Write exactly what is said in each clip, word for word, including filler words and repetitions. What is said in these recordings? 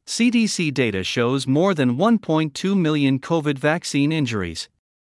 C D C data shows more than one point two million COVID vaccine injuries.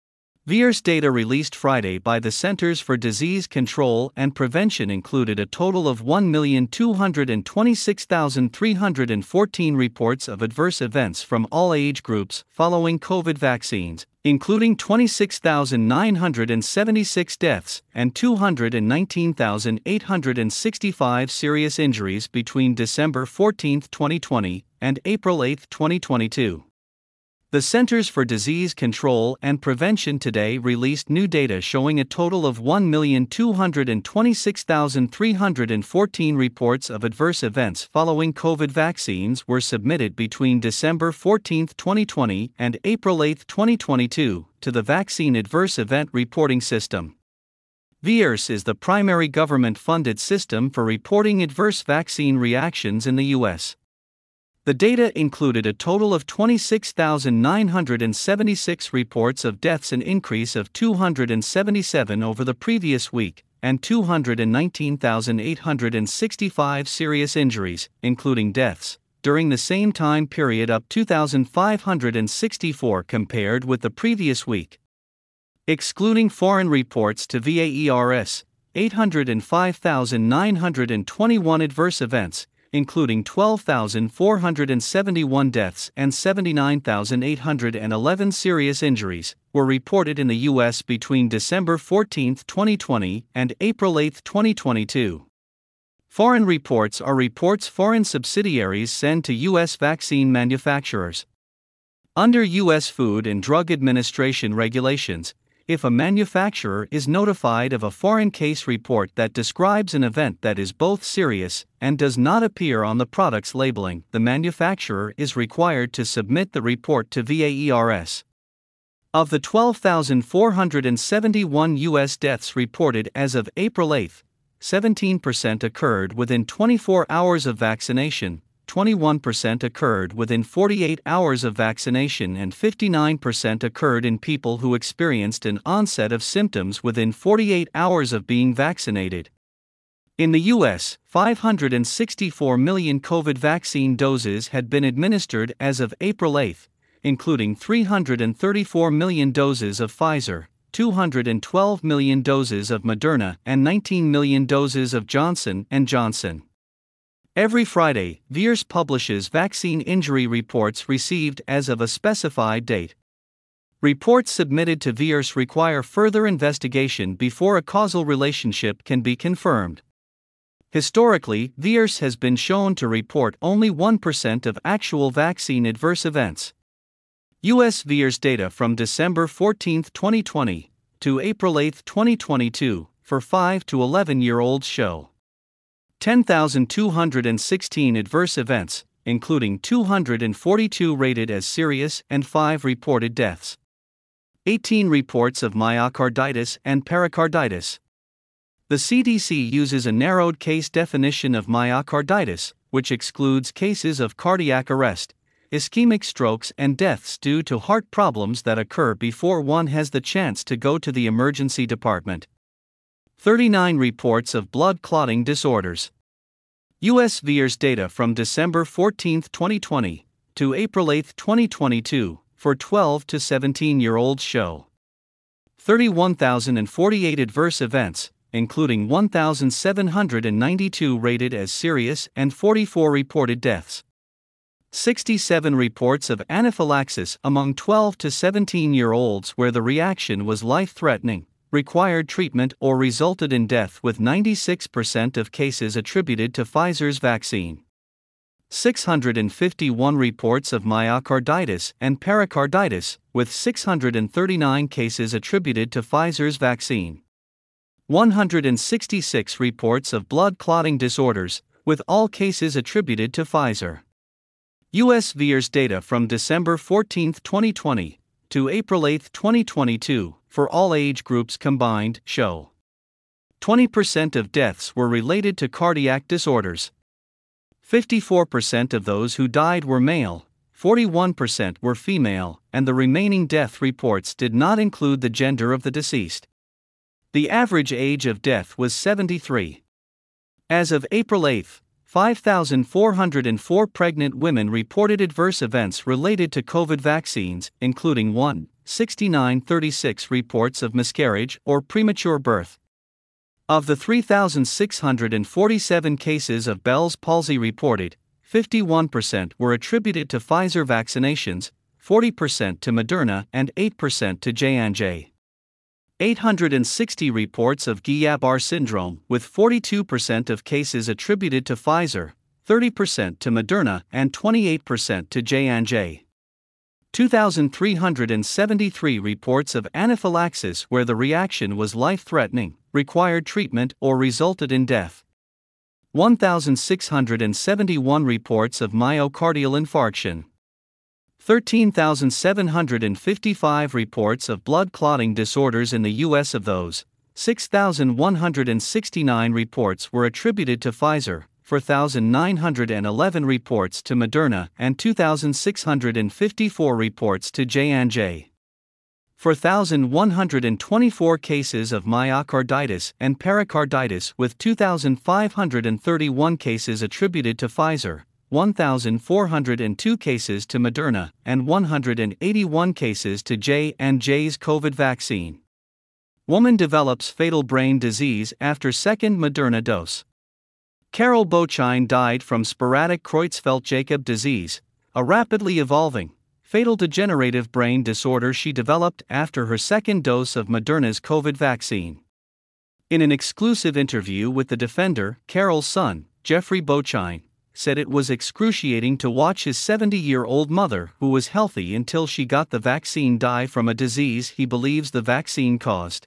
VAERS data released Friday by the Centers for Disease Control and Prevention included a total of one million two hundred twenty-six thousand three hundred fourteen reports of adverse events from all age groups following COVID vaccines, including twenty-six thousand nine hundred seventy-six deaths and two hundred nineteen thousand eight hundred sixty-five serious injuries between December fourteenth, twenty twenty, and April eighth, twenty twenty-two. The Centers for Disease Control and Prevention today released new data showing a total of one million two hundred twenty-six thousand three hundred fourteen reports of adverse events following COVID vaccines were submitted between December fourteenth, twenty twenty and April eighth, twenty twenty-two, to the Vaccine Adverse Event Reporting System. VAERS is the primary government-funded system for reporting adverse vaccine reactions in the U S The data included a total of twenty-six thousand nine hundred seventy-six reports of deaths, an increase of two hundred seventy-seven over the previous week, and two hundred nineteen thousand eight hundred sixty-five serious injuries, including deaths, during the same time period, up two thousand five hundred sixty-four compared with the previous week. Excluding foreign reports to VAERS, eight hundred five thousand nine hundred twenty-one adverse events, including twelve thousand four hundred seventy-one deaths and seventy-nine thousand eight hundred eleven serious injuries, were reported in the U S between December fourteenth, twenty twenty and April eighth, twenty twenty-two. Foreign reports are reports foreign subsidiaries send to U S vaccine manufacturers. Under U S Food and Drug Administration regulations, if a manufacturer is notified of a foreign case report that describes an event that is both serious and does not appear on the product's labeling, the manufacturer is required to submit the report to VAERS. Of the twelve thousand four hundred seventy-one U S deaths reported as of April eighth, seventeen percent occurred within twenty-four hours of vaccination, twenty-one percent occurred within forty-eight hours of vaccination, and fifty-nine percent occurred in people who experienced an onset of symptoms within forty-eight hours of being vaccinated. In the U S, five hundred sixty-four million COVID vaccine doses had been administered as of April eighth, including three hundred thirty-four million doses of Pfizer, two hundred twelve million doses of Moderna, and nineteen million doses of Johnson and Johnson. Every Friday, VAERS publishes vaccine injury reports received as of a specified date. Reports submitted to VAERS require further investigation before a causal relationship can be confirmed. Historically, VAERS has been shown to report only one percent of actual vaccine adverse events. U S VAERS data from December fourteenth, twenty twenty, to April eighth, twenty twenty-two, for five to eleven-year-olds show ten thousand two hundred sixteen adverse events, including two hundred forty-two rated as serious and five reported deaths. eighteen reports of myocarditis and pericarditis. The C D C uses a narrowed case definition of myocarditis, which excludes cases of cardiac arrest, ischemic strokes, and deaths due to heart problems that occur before one has the chance to go to the emergency department. thirty-nine reports of blood clotting disorders. U S VAERS data from December fourteenth, twenty twenty, to April eighth, twenty twenty-two, for twelve to seventeen-year-olds show thirty-one thousand forty-eight adverse events, including one thousand seven hundred ninety-two rated as serious and forty-four reported deaths. sixty-seven reports of anaphylaxis among twelve to seventeen-year-olds where the reaction was life-threatening, required treatment, or resulted in death, with ninety-six percent of cases attributed to Pfizer's vaccine. six hundred fifty-one reports of myocarditis and pericarditis, with six hundred thirty-nine cases attributed to Pfizer's vaccine. one hundred sixty-six reports of blood clotting disorders, with all cases attributed to Pfizer. U S VAERS data from December fourteenth, twenty twenty, to April eighth, twenty twenty-two, for all age groups combined, show twenty percent of deaths were related to cardiac disorders. fifty-four percent of those who died were male, forty-one percent were female, and the remaining death reports did not include the gender of the deceased. The average age of death was seventy-three. As of April eighth, five thousand four hundred four pregnant women reported adverse events related to COVID vaccines, including one thousand six hundred thirty-six reports of miscarriage or premature birth. Of the three thousand six hundred forty-seven cases of Bell's palsy reported, fifty-one percent were attributed to Pfizer vaccinations, forty percent to Moderna, and eight percent to J and J. eight hundred sixty reports of Guillain-Barré syndrome, with forty-two percent of cases attributed to Pfizer, thirty percent to Moderna, and twenty-eight percent to J and J. two thousand three hundred seventy-three reports of anaphylaxis where the reaction was life-threatening, required treatment, or resulted in death. one thousand six hundred seventy-one reports of myocardial infarction. thirteen thousand seven hundred fifty-five reports of blood clotting disorders in the U S. Of those, six thousand one hundred sixty-nine reports were attributed to Pfizer, four thousand nine hundred eleven reports to Moderna, and two thousand six hundred fifty-four reports to J and J. four thousand one hundred twenty-four cases of myocarditis and pericarditis, with two thousand five hundred thirty-one cases attributed to Pfizer, one thousand four hundred two cases to Moderna, and one hundred eighty-one cases to J and J's COVID vaccine. Woman develops fatal brain disease after second Moderna dose. Carol Bocine died from sporadic Creutzfeldt-Jakob disease, a rapidly evolving, fatal degenerative brain disorder she developed after her second dose of Moderna's COVID vaccine. In an exclusive interview with The Defender, Carol's son, Jeffrey Bocine, said it was excruciating to watch his seventy-year-old mother, who was healthy until she got the vaccine, die from a disease he believes the vaccine caused.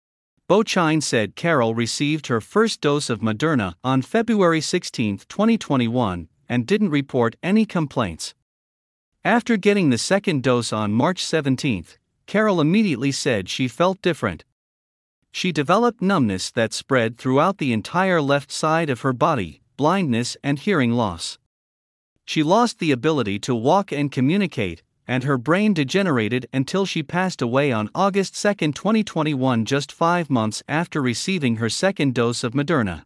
Bocine said Carol received her first dose of Moderna on February sixteenth, twenty twenty-one, and didn't report any complaints. After getting the second dose on March seventeenth, Carol immediately said she felt different. She developed numbness that spread throughout the entire left side of her body, blindness and hearing loss. She lost the ability to walk and communicate, and her brain degenerated until she passed away on August second, twenty twenty-one, just five months after receiving her second dose of Moderna.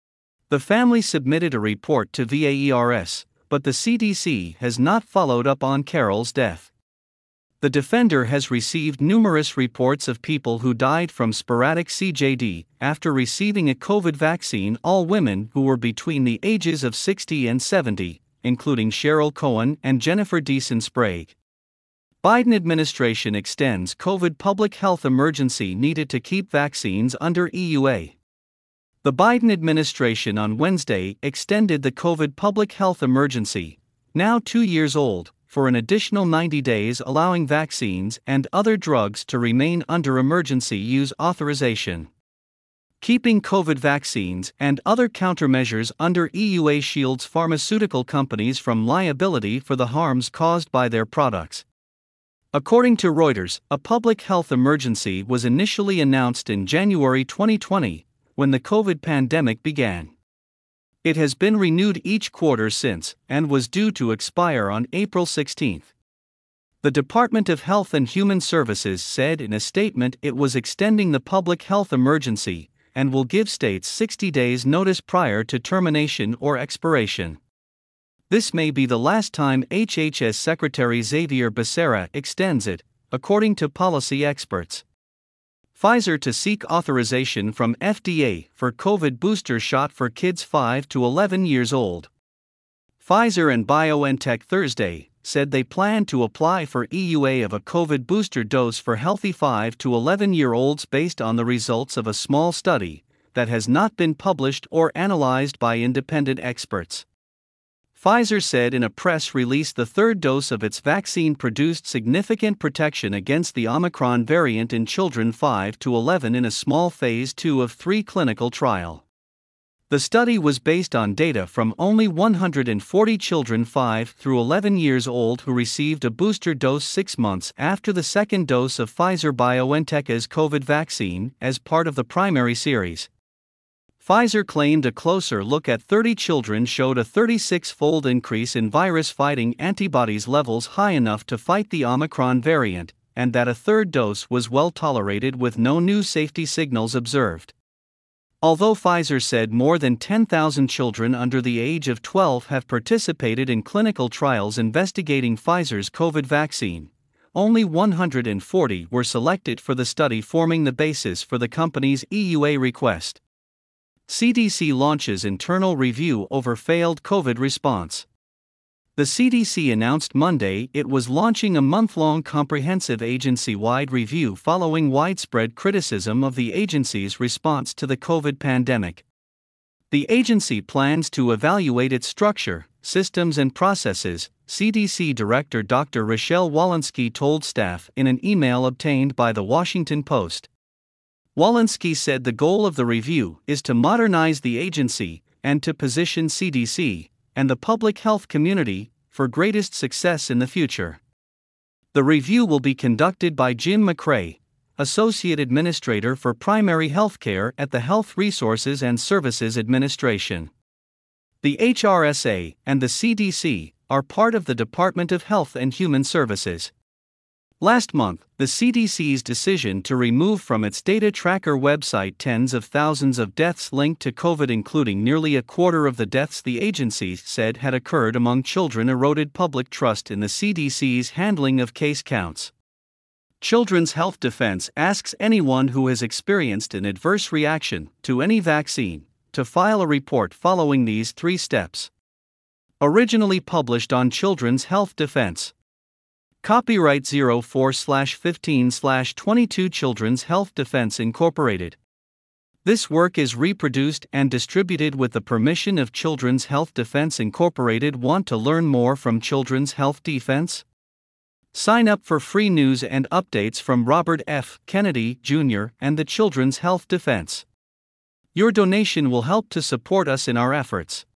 The family submitted a report to V A E R S, but the C D C has not followed up on Carol's death. The Defender has received numerous reports of people who died from sporadic C J D after receiving a COVID vaccine, all women who were between the ages of sixty and seventy, including Cheryl Cohen and Jennifer Deason Sprague. Biden administration extends COVID public health emergency needed to keep vaccines under E U A. The Biden administration on Wednesday extended the COVID public health emergency, now two years old, for an additional ninety days, allowing vaccines and other drugs to remain under emergency use authorization. Keeping COVID vaccines and other countermeasures under E U A shields pharmaceutical companies from liability for the harms caused by their products. According to Reuters, a public health emergency was initially announced in January twenty twenty, when the COVID pandemic began. It has been renewed each quarter since, and was due to expire on April sixteenth. The Department of Health and Human Services said in a statement it was extending the public health emergency, and will give states sixty days notice prior to termination or expiration. This may be the last time H H S Secretary Xavier Becerra extends it, according to policy experts. Pfizer to seek authorization from F D A for COVID booster shot for kids five to eleven years old. Pfizer and BioNTech Thursday said they plan to apply for E U A of a COVID booster dose for healthy five to eleven-year-olds based on the results of a small study that has not been published or analyzed by independent experts. Pfizer said in a press release the third dose of its vaccine produced significant protection against the Omicron variant in children five to eleven in a small phase two of three clinical trial. The study was based on data from only one hundred forty children five through eleven years old who received a booster dose six months after the second dose of Pfizer-BioNTech's COVID vaccine as part of the primary series. Pfizer claimed a closer look at thirty children showed a thirty-six-fold increase in virus-fighting antibodies levels high enough to fight the Omicron variant, and that a third dose was well tolerated with no new safety signals observed. Although Pfizer said more than ten thousand children under the age of twelve have participated in clinical trials investigating Pfizer's COVID vaccine, only one hundred forty were selected for the study, forming the basis for the company's E U A request. C D C launches internal review over failed COVID response. The C D C announced Monday it was launching a month-long comprehensive agency-wide review following widespread criticism of the agency's response to the COVID pandemic. The agency plans to evaluate its structure, systems and processes, C D C Director Doctor Rochelle Walensky told staff in an email obtained by The Washington Post. Walensky said the goal of the review is to modernize the agency and to position C D C and the public health community for greatest success in the future. The review will be conducted by Jim McCray, Associate Administrator for Primary Healthcare at the Health Resources and Services Administration. The H R S A and the C D C are part of the Department of Health and Human Services. Last month, the C D C's decision to remove from its data tracker website tens of thousands of deaths linked to COVID, including nearly a quarter of the deaths the agency said had occurred among children, eroded public trust in the C D C's handling of case counts. Children's Health Defense asks anyone who has experienced an adverse reaction to any vaccine to file a report following these three steps. Originally published on Children's Health Defense. Copyright oh four fifteen twenty-two Children's Health Defense Incorporated. This work is reproduced and distributed with the permission of Children's Health Defense Incorporated. Want to learn more from Children's Health Defense? Sign up for free news and updates from Robert F. Kennedy, Junior and the Children's Health Defense. Your donation will help to support us in our efforts.